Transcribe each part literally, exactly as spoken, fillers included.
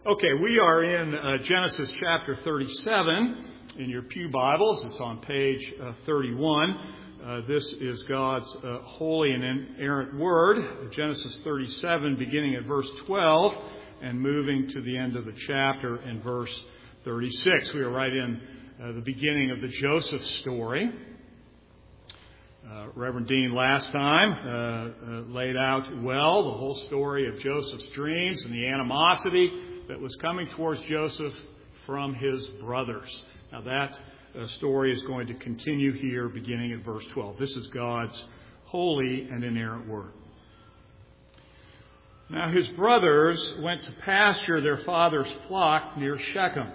Okay, we are in uh, Genesis chapter thirty-seven in your pew Bibles. It's on page uh, thirty-one. Uh, this is God's uh, holy and inerrant word. Genesis thirty-seven, beginning at verse twelve and moving to the end of the chapter in verse thirty-six. We are right in uh, the beginning of the Joseph story. Uh, Reverend Dean last time uh, uh, laid out well the whole story of Joseph's dreams and the animosity that was coming towards Joseph from his brothers. Now that uh, story is going to continue here beginning at verse twelve. This is God's holy and inerrant word. Now his brothers went to pasture their father's flock near Shechem.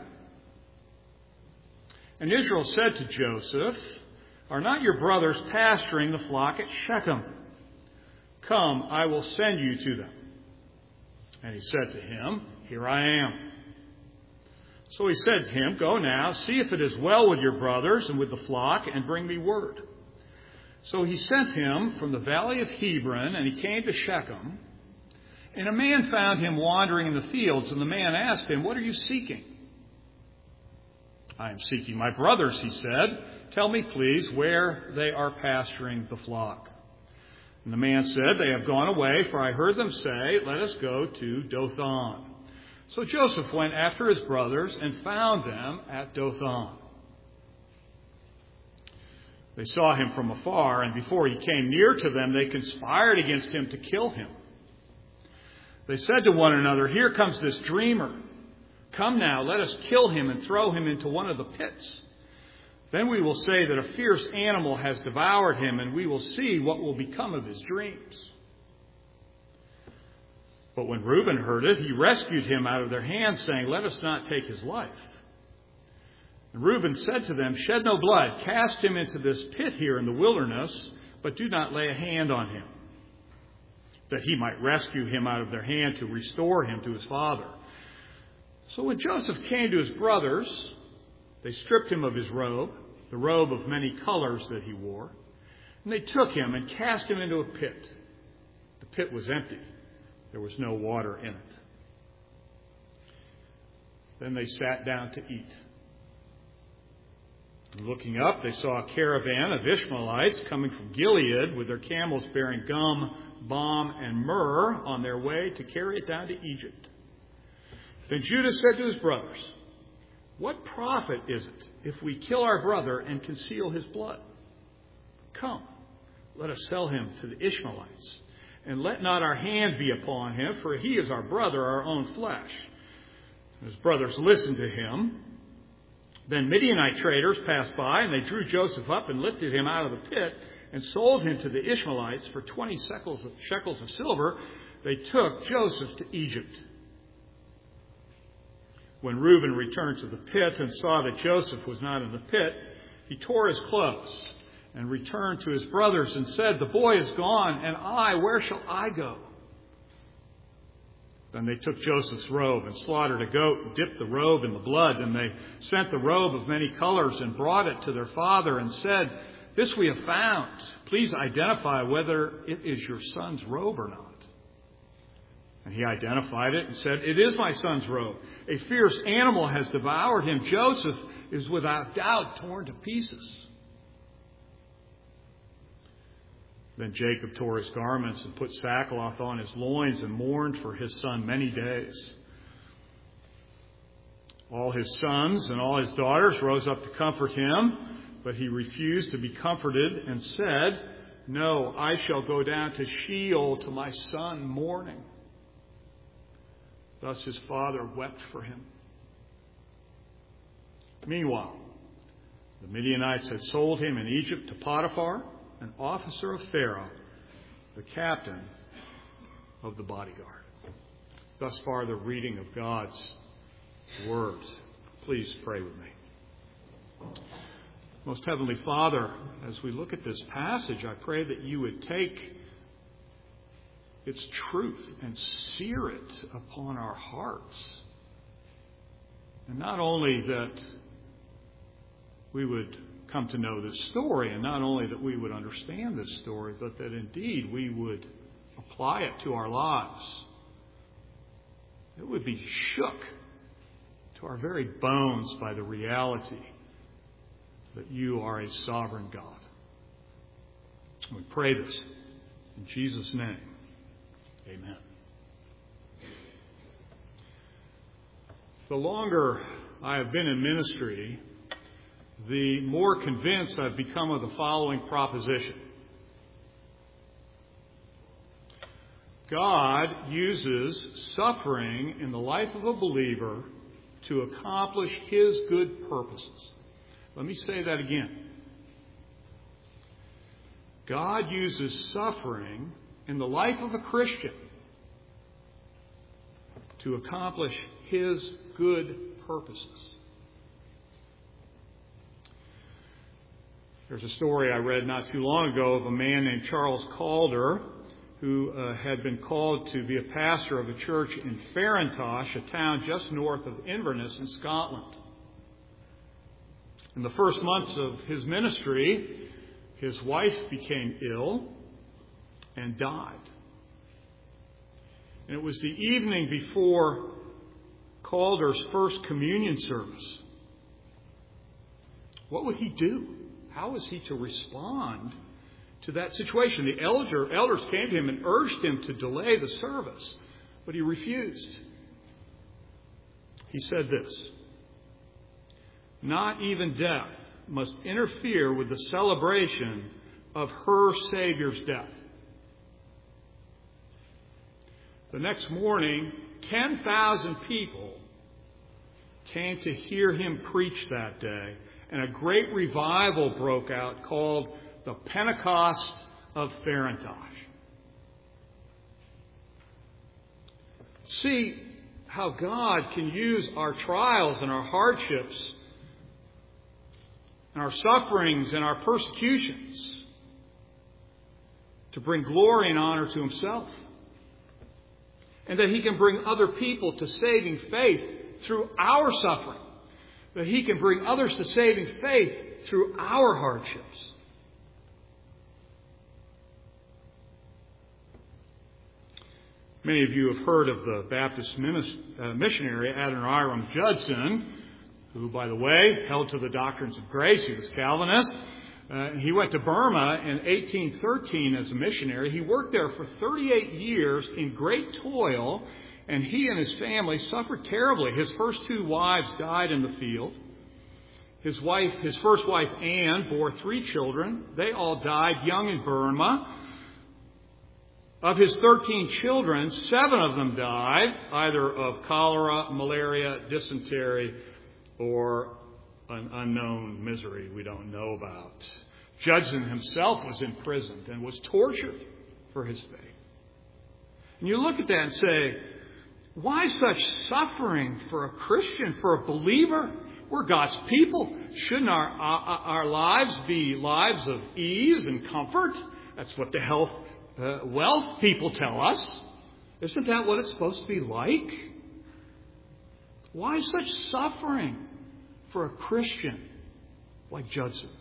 And Israel said to Joseph, "Are not your brothers pasturing the flock at Shechem? Come, I will send you to them." And he said to him, "Here I am." So he said to him, "Go now, see if it is well with your brothers and with the flock, and bring me word." So he sent him from the valley of Hebron, and he came to Shechem. And a man found him wandering in the fields, and the man asked him, "What are you seeking?" "I am seeking my brothers," he said. "Tell me, please, where they are pasturing the flock." And the man said, "They have gone away, for I heard them say, 'Let us go to Dothan.'" So Joseph went after his brothers and found them at Dothan. They saw him from afar, and before he came near to them, they conspired against him to kill him. They said to one another, "Here comes this dreamer. Come now, let us kill him and throw him into one of the pits. Then we will say that a fierce animal has devoured him, and we will see what will become of his dreams." But when Reuben heard it, he rescued him out of their hands, saying, "Let us not take his life." And Reuben said to them, "Shed no blood. Cast him into this pit here in the wilderness, but do not lay a hand on him, that he might rescue him out of their hand to restore him to his father." So when Joseph came to his brothers, they stripped him of his robe, the robe of many colors that he wore, and they took him and cast him into a pit. The pit was empty. There was no water in it. Then they sat down to eat. And looking up, they saw a caravan of Ishmaelites coming from Gilead with their camels bearing gum, balm, and myrrh on their way to carry it down to Egypt. Then Judah said to his brothers, "What profit is it if we kill our brother and conceal his blood? Come, let us sell him to the Ishmaelites, and let not our hand be upon him, for he is our brother, our own flesh." His brothers listened to him. Then Midianite traders passed by, and they drew Joseph up and lifted him out of the pit and sold him to the Ishmaelites for twenty shekels of, shekels of silver. They took Joseph to Egypt. When Reuben returned to the pit and saw that Joseph was not in the pit, he tore his clothes and returned to his brothers and said, "The boy is gone, and I, where shall I go?" Then they took Joseph's robe and slaughtered a goat and dipped the robe in the blood. And they sent the robe of many colors and brought it to their father and said, "This we have found. Please identify whether it is your son's robe or not." And he identified it and said, "It is my son's robe. A fierce animal has devoured him. Joseph is without doubt torn to pieces." Then Jacob tore his garments and put sackcloth on his loins and mourned for his son many days. All his sons and all his daughters rose up to comfort him, but he refused to be comforted and said, "No, I shall go down to Sheol to my son mourning." Thus his father wept for him. Meanwhile, the Midianites had sold him in Egypt to Potiphar, an officer of Pharaoh, the captain of the bodyguard. Thus far, the reading of God's word. Please pray with me. Most Heavenly Father, as we look at this passage, I pray that you would take its truth and sear it upon our hearts. And not only that we would come to know this story, and not only that we would understand this story, but that indeed we would apply it to our lives it would be shook to our very bones by the reality that you are a sovereign God. We pray this in Jesus' name. Amen. The longer I have been in ministry, the more convinced I've become of the following proposition. God uses suffering in the life of a believer to accomplish His good purposes. Let me say that again. God uses suffering in the life of a Christian to accomplish His good purposes. There's a story I read not too long ago of a man named Charles Calder who uh, had been called to be a pastor of a church in Farintosh, a town just north of Inverness in Scotland. In the first months of his ministry, his wife became ill and died. And it was the evening before Calder's first communion service. What would he do? How was he to respond to that situation? The elder, elders came to him and urged him to delay the service, but he refused. He said this: "Not even death must interfere with the celebration of her Savior's death." The next morning, ten thousand people came to hear him preach that day, and a great revival broke out called the Pentecost of Farintosh. See how God can use our trials and our hardships and our sufferings and our persecutions to bring glory and honor to Himself. And that He can bring other people to saving faith through our suffering. That He can bring others to saving faith through our hardships. Many of you have heard of the Baptist missionary Adoniram Judson, who, by the way, held to the doctrines of grace. He was Calvinist. Uh, he went to Burma in eighteen thirteen as a missionary. He worked there for thirty-eight years in great toil, and he and his family suffered terribly. His first two wives died in the field. His wife, his first wife, Anne, bore three children. They all died young in Burma. Of his thirteen children, seven of them died, either of cholera, malaria, dysentery, or an unknown misery we don't know about. Judson himself was imprisoned and was tortured for his faith. And you look at that and say, why such suffering for a Christian, for a believer? We're God's people. Shouldn't our, our, our lives be lives of ease and comfort? That's what the health, uh, wealth people tell us. Isn't that what it's supposed to be like? Why such suffering for a Christian like Judson?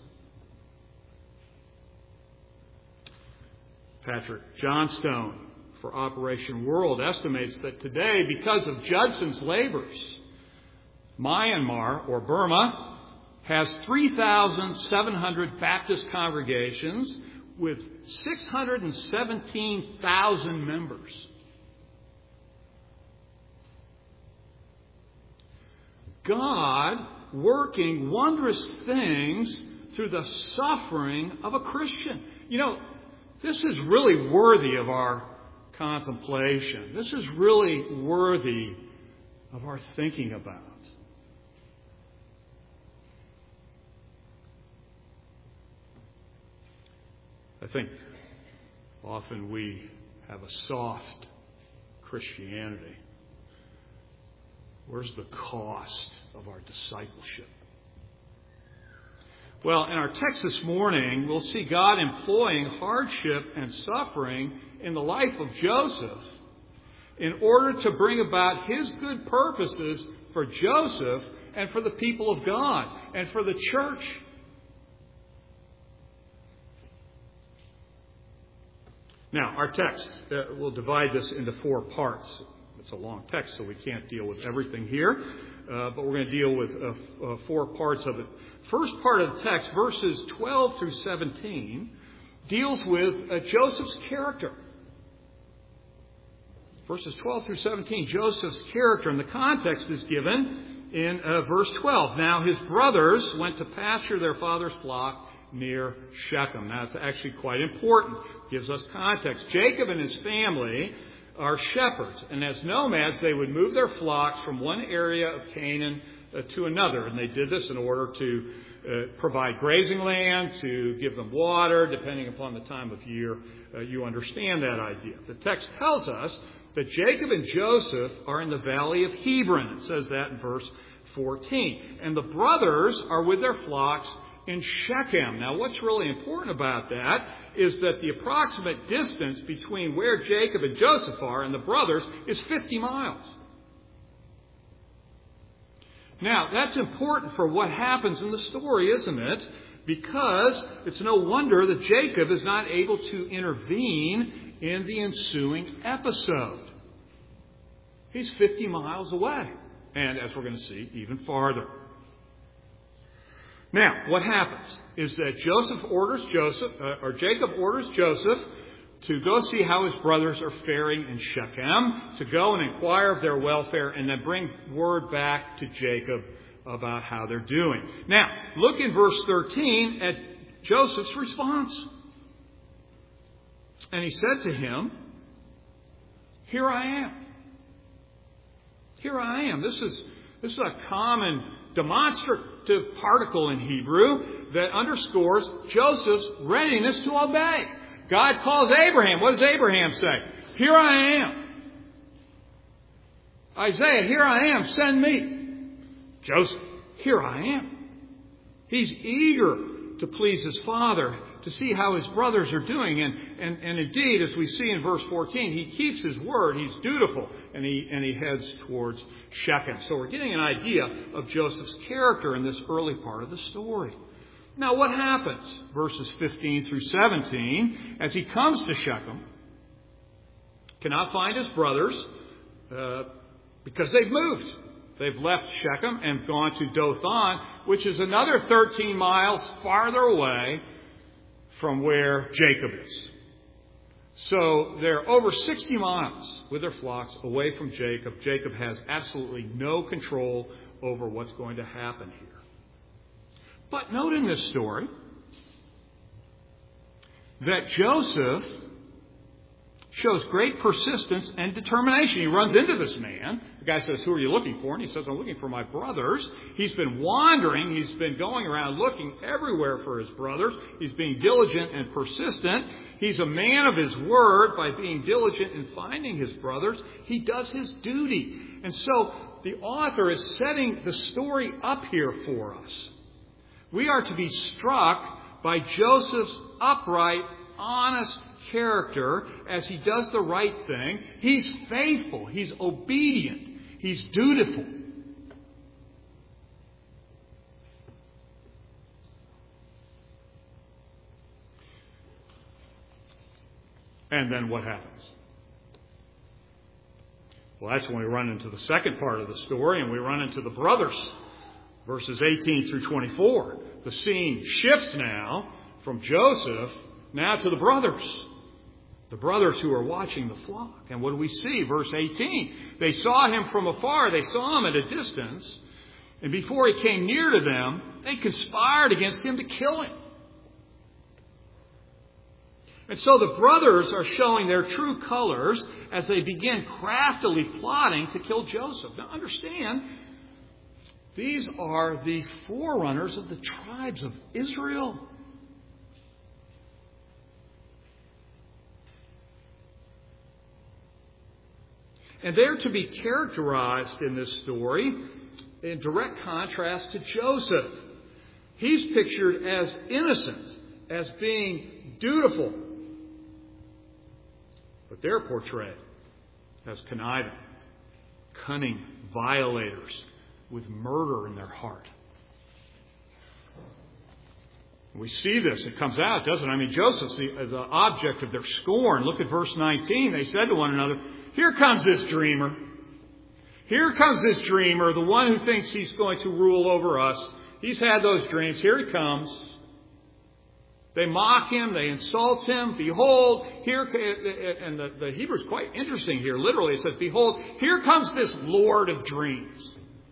Patrick Johnstone for Operation World estimates that today, because of Judson's labors, Myanmar, or Burma, has three thousand seven hundred Baptist congregations with six hundred seventeen thousand members. God working wondrous things through the suffering of a Christian. You know, this is really worthy of our contemplation. This is really worthy of our thinking about. I think often we have a soft Christianity. Where's the cost of our discipleship? Well, in our text this morning, we'll see God employing hardship and suffering in the life of Joseph in order to bring about His good purposes for Joseph and for the people of God and for the church. Now, our text, uh, we'll divide this into four parts. it's a long text, so we can't deal with everything here. Uh, but we're going to deal with uh, uh, four parts of it. First part of the text, verses twelve through seventeen, deals with uh, Joseph's character. Verses twelve through seventeen, Joseph's character. And the context is given in uh, verse twelve. Now his brothers went to pasture their father's flock near Shechem. Now it's actually quite important. It gives us context. Jacob and his family are shepherds, and as nomads they would move their flocks from one area of Canaan uh, to another, and they did this in order to uh, provide grazing land, to give them water, depending upon the time of year. Uh, you understand that idea. The text tells us that Jacob and Joseph are in the valley of Hebron. It says that in verse fourteen. And the brothers are with their flocks in Shechem. Now, what's really important about that is that the approximate distance between where Jacob and Joseph are and the brothers is fifty miles. Now, that's important for what happens in the story, isn't it? Because it's no wonder that Jacob is not able to intervene in the ensuing episode. He's fifty miles away, and as we're going to see, even farther. Now, what happens is that Joseph orders Joseph, uh, or Jacob orders Joseph to go see how his brothers are faring in Shechem, to go and inquire of their welfare, and then bring word back to Jacob about how they're doing. Now, look in verse thirteen at Joseph's response. And he said to him, "Here I am. Here I am." This is, this is a common demonstrative particle in Hebrew that underscores Joseph's readiness to obey. God calls Abraham. What does Abraham say? "Here I am." Isaiah, "Here I am, send me." Joseph, "Here I am." He's eager to please his father, to see how his brothers are doing. And, and, and indeed, as we see in verse fourteen, he keeps his word. He's dutiful, and he, and he heads towards Shechem. So we're getting an idea of Joseph's character in this early part of the story. Now, what happens? Verses fifteen through seventeen, as he comes to Shechem, cannot find his brothers uh, because they've moved. They've left Shechem and gone to Dothan, which is another thirteen miles farther away from where Jacob is. So they're over sixty miles with their flocks away from Jacob. Jacob has absolutely no control over what's going to happen here. But note in this story that Joseph shows great persistence and determination. He runs into this man. The guy says, "Who are you looking for?" And he says, "I'm looking for my brothers." He's been wandering. He's been going around looking everywhere for his brothers. He's being diligent and persistent. He's a man of his word by being diligent in finding his brothers. He does his duty. And so the author is setting the story up here for us. We are to be struck by Joseph's upright, honest character as he does the right thing. He's faithful. He's obedient. He's dutiful. And then what happens? Well, that's when we run into the second part of the story, and we run into the brothers. Verses eighteen through twenty-four. The scene shifts now from Joseph now to the brothers. The brothers who are watching the flock. And what do we see? Verse eighteen. They saw him from afar. They saw him at a distance. And before he came near to them, they conspired against him to kill him. And so the brothers are showing their true colors as they begin craftily plotting to kill Joseph. Now understand, these are the forerunners of the tribes of Israel. And they're to be characterized in this story in direct contrast to Joseph. He's pictured as innocent, as being dutiful. But they're portrayed as conniving, cunning violators with murder in their heart. We see this. It comes out, doesn't it? I mean, Joseph's the, the object of their scorn. Look at verse nineteen. They said to one another, "Here comes this dreamer. Here comes this dreamer, the one who thinks he's going to rule over us. He's had those dreams. Here he comes. They mock him. They insult him. Behold, here, and the, the Hebrew is quite interesting here. Literally, it says, behold, here comes this Lord of dreams.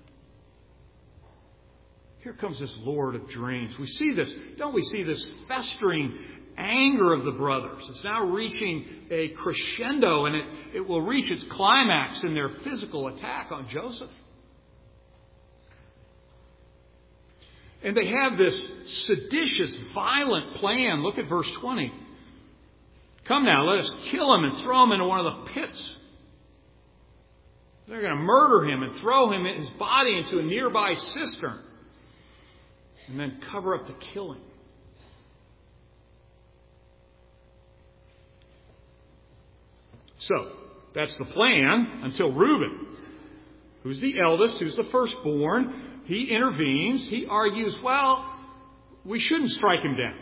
Here comes this Lord of dreams. We see this, don't we see this festering anger of the brothers? It's now reaching a crescendo, and it, it will reach its climax in their physical attack on Joseph. And they have this seditious, violent plan. Look at verse twenty. Come now, let us kill him and throw him into one of the pits. They're going to murder him and throw him, his body into a nearby cistern. And then cover up the killing. So, that's the plan until Reuben, who's the eldest, who's the firstborn, he intervenes. He argues, well, we shouldn't strike him down,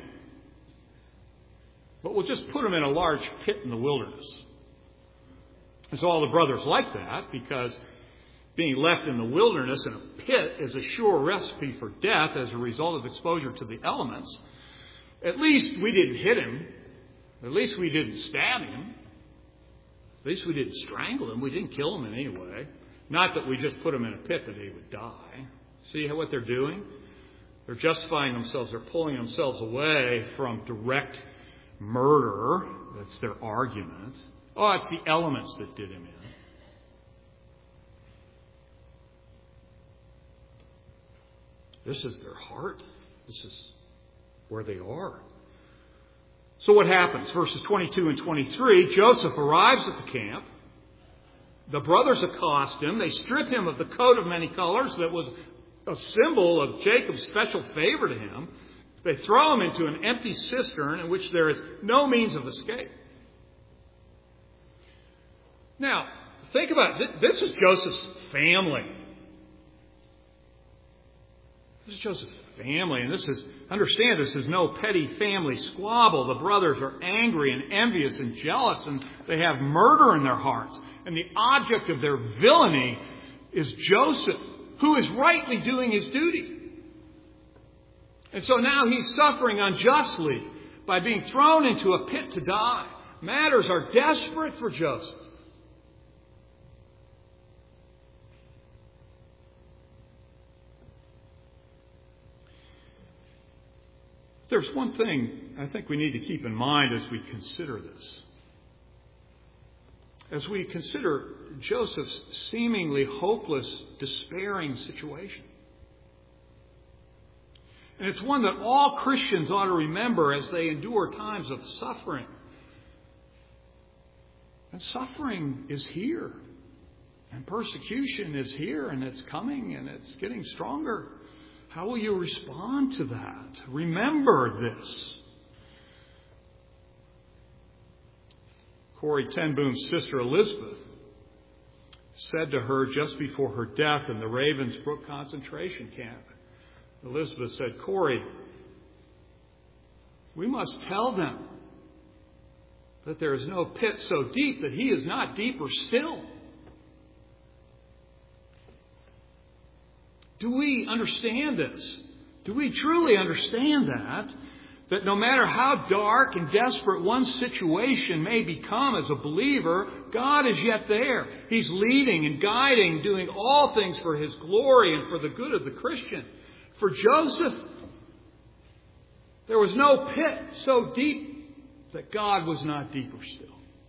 but we'll just put him in a large pit in the wilderness. And so all the brothers like that, because being left in the wilderness in a pit is a sure recipe for death as a result of exposure to the elements. At least we didn't hit him. At least we didn't stab him. At least we didn't strangle him. We didn't kill him in any way. Not that we just put him in a pit that he would die. See what they're doing? They're justifying themselves. They're pulling themselves away from direct murder. That's their argument. Oh, it's the elements that did him in. This is their heart. This is where they are. So what happens? Verses twenty-two and twenty-three, Joseph arrives at the camp. The brothers accost him. They strip him of the coat of many colors that was a symbol of Jacob's special favor to him. They throw him into an empty cistern in which there is no means of escape. Now, think about it. This is Joseph's family. This is Joseph's family, and this is, understand, this is no petty family squabble. The brothers are angry and envious and jealous, and they have murder in their hearts. And the object of their villainy is Joseph, who is rightly doing his duty. And so now he's suffering unjustly by being thrown into a pit to die. Matters are desperate for Joseph. There's one thing I think we need to keep in mind as we consider this. As we consider Joseph's seemingly hopeless, despairing situation. And it's one that all Christians ought to remember as they endure times of suffering. And suffering is here. And persecution is here, and it's coming, and it's getting stronger. How will you respond to that? Remember this. Corrie ten Boom's sister Elizabeth said to her just before her death in the Ravensbrück concentration camp. Elizabeth said, Corrie, we must tell them that there is no pit so deep that he is not deeper still. Do we understand this? Do we truly understand that? That no matter how dark and desperate one's situation may become as a believer, God is yet there. He's leading and guiding, doing all things for His glory and for the good of the Christian. For Joseph, there was no pit so deep that God was not deeper still.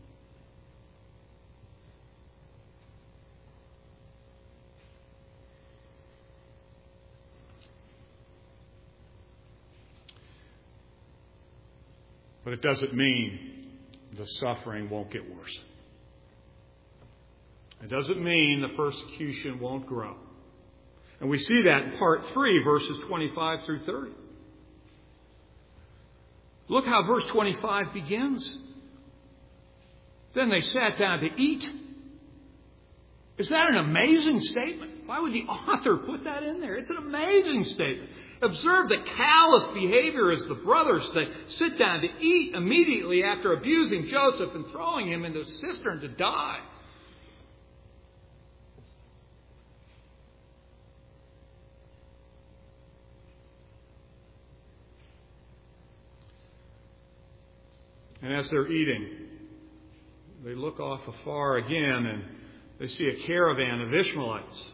But it doesn't mean the suffering won't get worse. It doesn't mean the persecution won't grow. And we see that in part three, verses twenty-five through thirty. Look how verse twenty-five begins. Then they sat down to eat. Is that an amazing statement? Why would the author put that in there? It's an amazing statement. Observe the callous behavior as the brothers, they sit down to eat immediately after abusing Joseph and throwing him into a cistern to die. And as they're eating, they look off afar again and they see a caravan of Ishmaelites.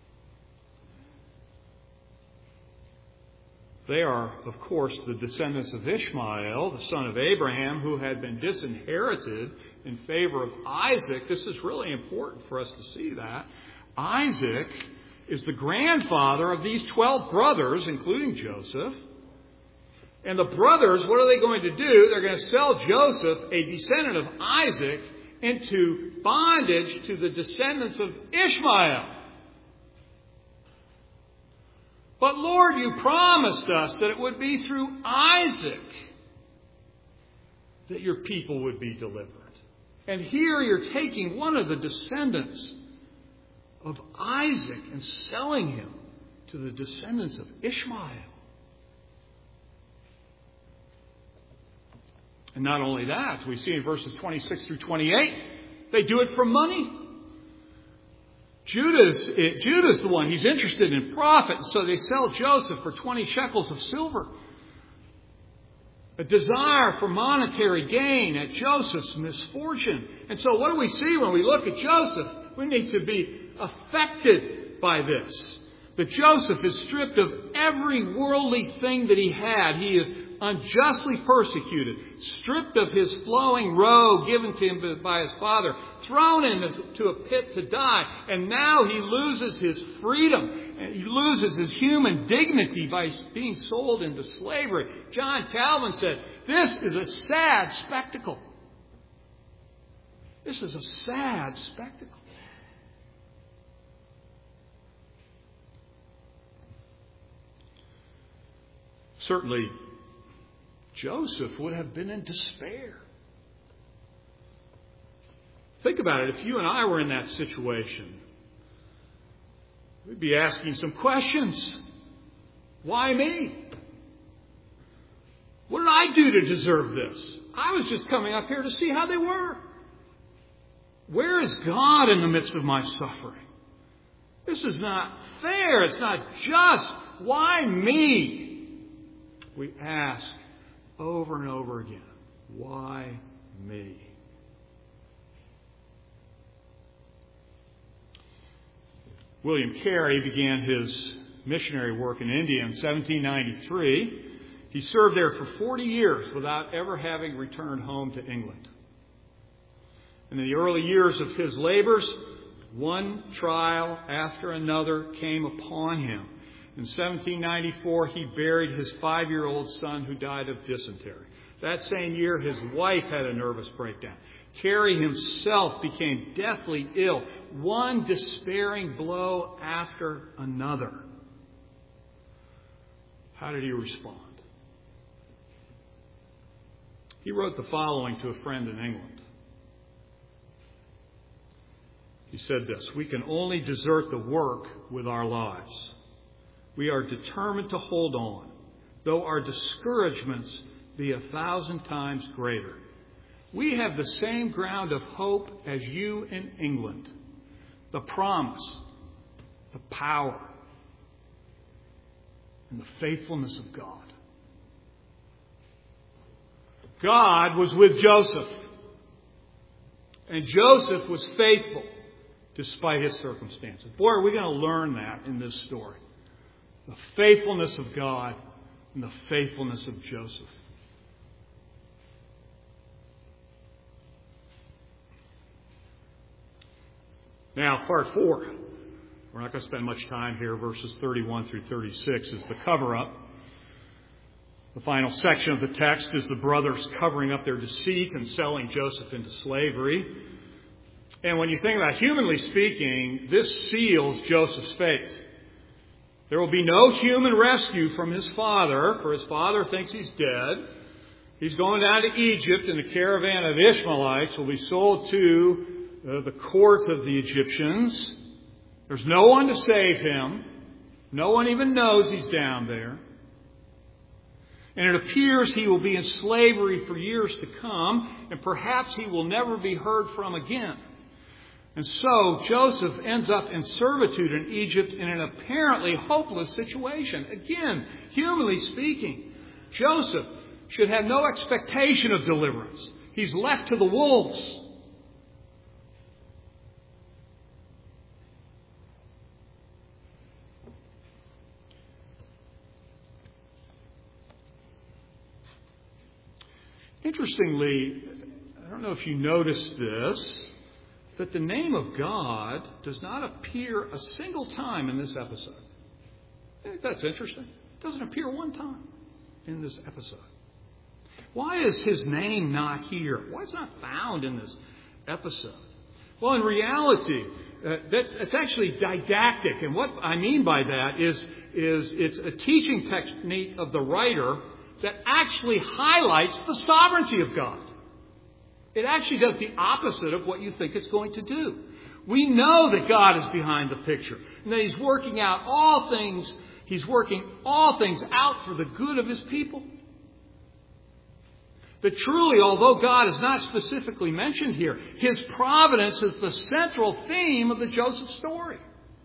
They are, of course, the descendants of Ishmael, the son of Abraham, who had been disinherited in favor of Isaac. This is really important for us to see that. Isaac is the grandfather of these twelve brothers, including Joseph. And the brothers, what are they going to do? They're going to sell Joseph, a descendant of Isaac, into bondage to the descendants of Ishmael. But Lord, you promised us that it would be through Isaac that your people would be delivered. And here you're taking one of the descendants of Isaac and selling him to the descendants of Ishmael. And not only that, we see in verses twenty-six through twenty-eight, they do it for money. Judah's, Judah's the one. He's interested in profit. So they sell Joseph for twenty shekels of silver. A desire for monetary gain at Joseph's misfortune. And so what do we see when we look at Joseph? We need to be affected by this. That Joseph is stripped of every worldly thing that he had. He is unjustly persecuted, stripped of his flowing robe given to him by his father, thrown into a pit to die, and now he loses his freedom, and he loses his human dignity by being sold into slavery. John Calvin said, this is a sad spectacle. This is a sad spectacle. Certainly, Joseph would have been in despair. Think about it. If you and I were in that situation, we'd be asking some questions. Why me? What did I do to deserve this? I was just coming up here to see how they were. Where is God in the midst of my suffering? This is not fair. It's not just. Why me? We ask over and over again, why me? William Carey began his missionary work in India in seventeen ninety-three. He served there for forty years without ever having returned home to England. In the early years of his labors, one trial after another came upon him. In seventeen ninety-four, he buried his five-year-old son who died of dysentery. That same year, his wife had a nervous breakdown. Carey himself became deathly ill, one despairing blow after another. How did he respond? He wrote the following to a friend in England. He said this, "We can only desert the work with our lives. We are determined to hold on, though our discouragements be a thousand times greater. We have the same ground of hope as you in England, the promise, the power, and the faithfulness of God." God was with Joseph, and Joseph was faithful despite his circumstances. Boy, are we going to learn that in this story. The faithfulness of God and the faithfulness of Joseph. Now, part four. We're not going to spend much time here. Verses thirty-one through thirty-six is the cover-up. The final section of the text is the brothers covering up their deceit and selling Joseph into slavery. And when you think about it, humanly speaking, this seals Joseph's fate. There will be no human rescue from his father, for his father thinks he's dead. He's going down to Egypt, and a caravan of Ishmaelites will be sold to uh, the court of the Egyptians. There's no one to save him. No one even knows he's down there. And it appears he will be in slavery for years to come, and perhaps he will never be heard from again. And so Joseph ends up in servitude in Egypt in an apparently hopeless situation. Again, humanly speaking, Joseph should have no expectation of deliverance. He's left to the wolves. Interestingly, I don't know if you noticed this, that the name of God does not appear a single time in this episode. I think that's interesting. It doesn't appear one time in this episode. Why is His name not here? Why is it not found in this episode? Well, in reality, uh, that's, it's actually didactic. And what I mean by that is, is it's a teaching technique of the writer that actually highlights the sovereignty of God. It actually does the opposite of what you think it's going to do. We know that God is behind the picture and that He's working out all things. He's working all things out for the good of His people. That truly, although God is not specifically mentioned here, His providence is the central theme of the Joseph story.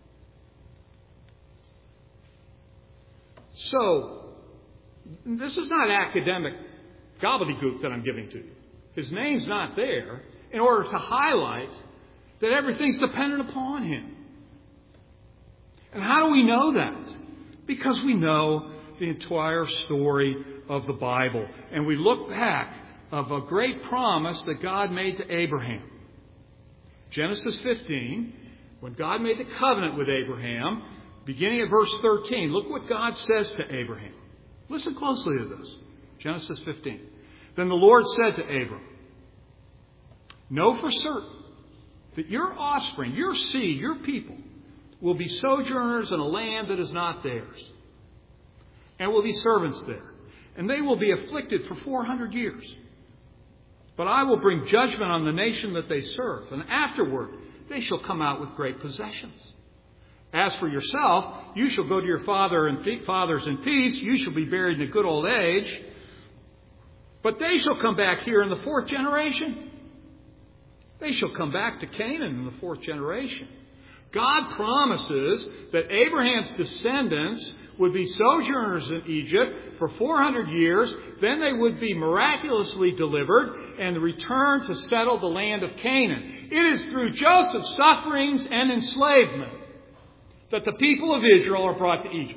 So, this is not academic gobbledygook that I'm giving to you. His name's not there in order to highlight that everything's dependent upon Him. And how do we know that? Because we know the entire story of the Bible. And we look back of a great promise that God made to Abraham. Genesis fifteen, when God made the covenant with Abraham, beginning at verse thirteen, look what God says to Abraham. Listen closely to this. Genesis fifteen. Then the Lord said to Abram, know for certain that your offspring, your seed, your people, will be sojourners in a land that is not theirs, and will be servants there. And they will be afflicted for four hundred years. But I will bring judgment on the nation that they serve, and afterward they shall come out with great possessions. As for yourself, you shall go to your father and fathers in peace. You shall be buried in a good old age. But they shall come back here in the fourth generation. They shall come back to Canaan in the fourth generation. God promises that Abraham's descendants would be sojourners in Egypt for four hundred years. Then they would be miraculously delivered and return to settle the land of Canaan. It is through Joseph's sufferings and enslavement that the people of Israel are brought to Egypt.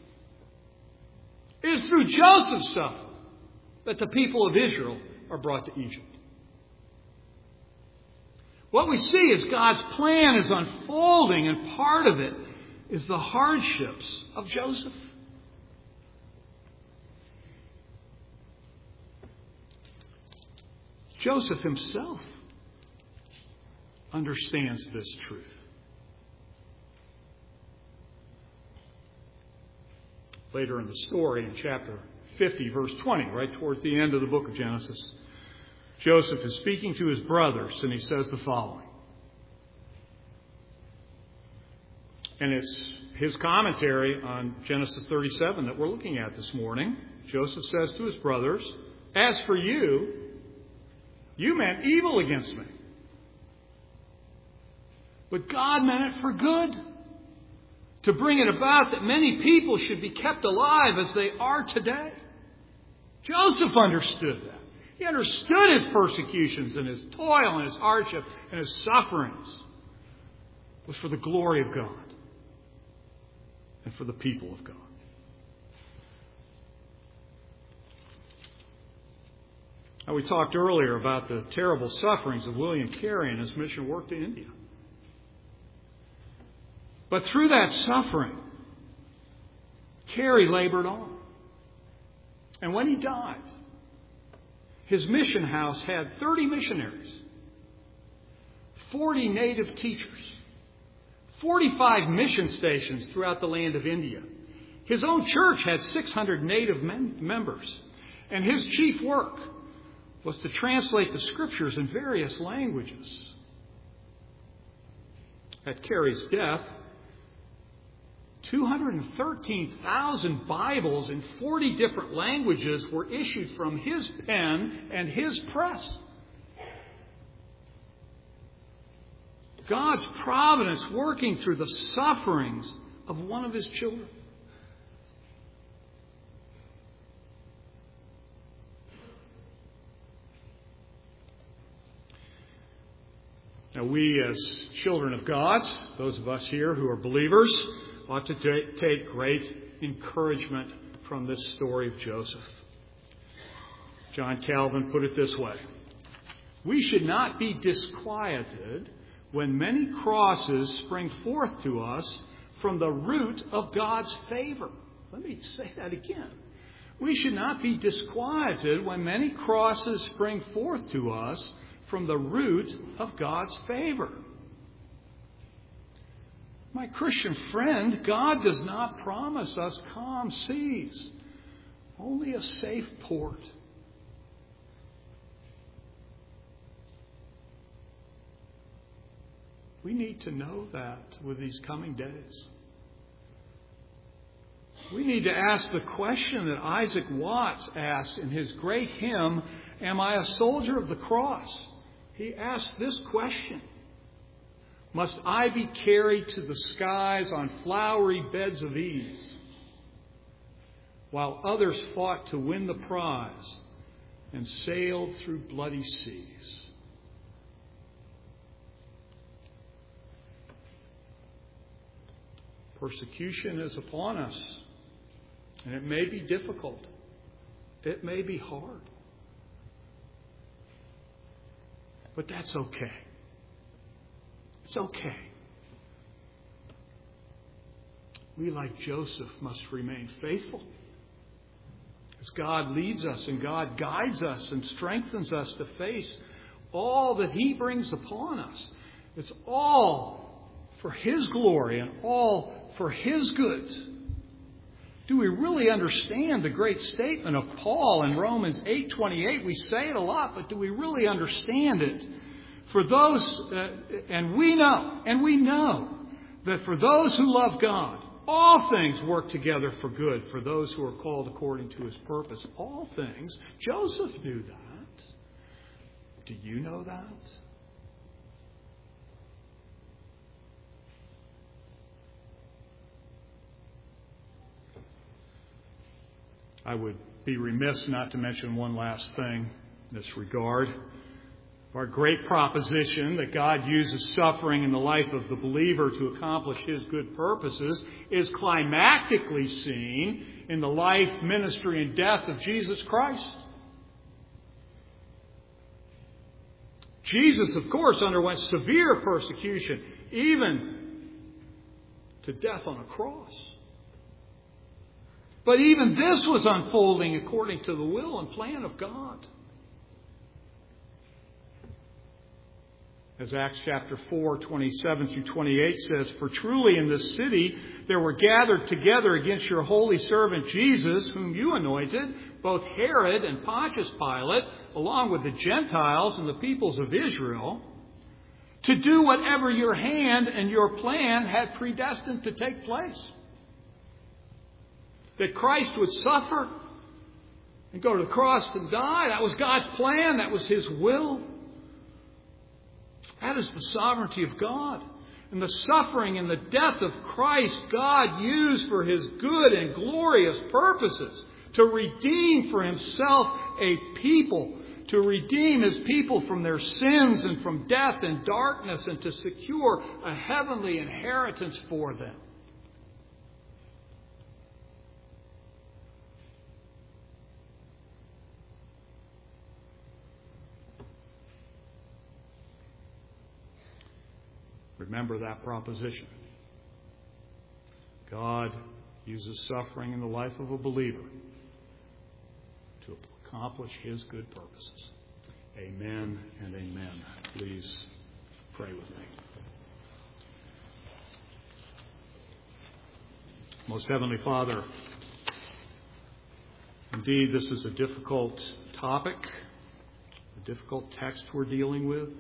It is through Joseph's suffering that the people of Israel are brought to Egypt. What we see is God's plan is unfolding, and part of it is the hardships of Joseph. Joseph himself understands this truth. Later in the story, in chapter fifty, verse twenty, right towards the end of the book of Genesis, Joseph is speaking to his brothers, and he says the following. And it's his commentary on Genesis thirty-seven that we're looking at this morning. Joseph says to his brothers, as for you, you meant evil against me. But God meant it for good, to bring it about that many people should be kept alive as they are today. Joseph understood that. He understood his persecutions and his toil and his hardship and his sufferings was for the glory of God and for the people of God. Now, we talked earlier about the terrible sufferings of William Carey and his mission work to India. But through that suffering, Carey labored on. And when he died, his mission house had thirty missionaries, forty native teachers, forty-five mission stations throughout the land of India. His own church had six hundred native men- members. And his chief work was to translate the scriptures in various languages. At Carey's death, two hundred thirteen thousand Bibles in forty different languages were issued from his pen and his press. God's providence working through the sufferings of one of his children. Now, we as children of God, those of us here who are believers, ought to t- take great encouragement from this story of Joseph. John Calvin put it this way: we should not be disquieted when many crosses spring forth to us from the root of God's favor. Let me say that again. We should not be disquieted when many crosses spring forth to us from the root of God's favor. My Christian friend, God does not promise us calm seas, only a safe port. We need to know that with these coming days. We need to ask the question that Isaac Watts asked in his great hymn, "Am I a soldier of the cross?" He asked this question: must I be carried to the skies on flowery beds of ease, while others fought to win the prize and sailed through bloody seas? Persecution is upon us, and it may be difficult. It may be hard. But that's okay. It's okay. We, like Joseph, must remain faithful as God leads us and God guides us and strengthens us to face all that He brings upon us. It's all for His glory and all for His good. Do we really understand the great statement of Paul in Romans eight twenty-eight? We say it a lot, but do we really understand it? For those, uh, and we know, and we know that for those who love God, all things work together for good for those who are called according to His purpose. All things. Joseph knew that. Do you know that? I would be remiss not to mention one last thing in this regard. Our great proposition that God uses suffering in the life of the believer to accomplish His good purposes is climactically seen in the life, ministry, and death of Jesus Christ. Jesus, of course, underwent severe persecution, even to death on a cross. But even this was unfolding according to the will and plan of God. As Acts chapter four, twenty-seven through twenty-eight says, "For truly in this city there were gathered together against your holy servant Jesus, whom you anointed, both Herod and Pontius Pilate, along with the Gentiles and the peoples of Israel, to do whatever your hand and your plan had predestined to take place." That Christ would suffer and go to the cross and die. That was God's plan. That was His will. That is the sovereignty of God. And the suffering and the death of Christ, God used for His good and glorious purposes to redeem for Himself a people, to redeem His people from their sins and from death and darkness, and to secure a heavenly inheritance for them. Remember that proposition. God uses suffering in the life of a believer to accomplish His good purposes. Amen and amen. Please pray with me. Most Heavenly Father, indeed this is a difficult topic, a difficult text we're dealing with.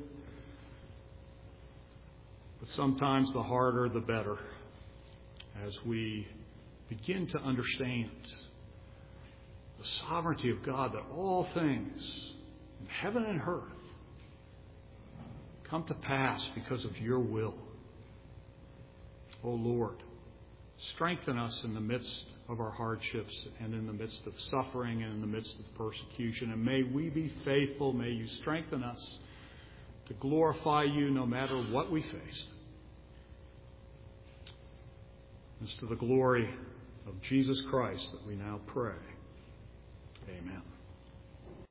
But sometimes the harder the better as we begin to understand the sovereignty of God, that all things in heaven and earth come to pass because of your will. O Lord, strengthen us in the midst of our hardships and in the midst of suffering and in the midst of persecution. And may we be faithful. May you strengthen us to glorify you no matter what we face. It's to the glory of Jesus Christ that we now pray. Amen.